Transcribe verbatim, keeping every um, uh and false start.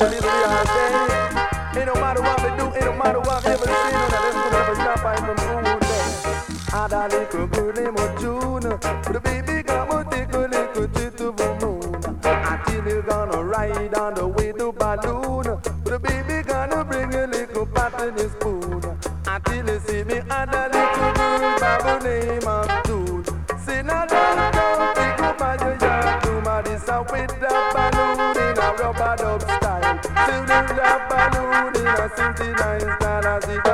This be our day. Ain't no matter what we do, ain't no matter what we ever see. No, this will never stop by from food day. I da little girl named June. The baby come and take a little trip to the moon. Until you gonna ride on the way to balloon. The baby gonna bring a little pot in his spoon. Until you see me and a little girl by the name of June. Say now don't don't think about your yard. Do my this a with the balloon in a rubber dub style. Till the balloon in a sixty-nine style as it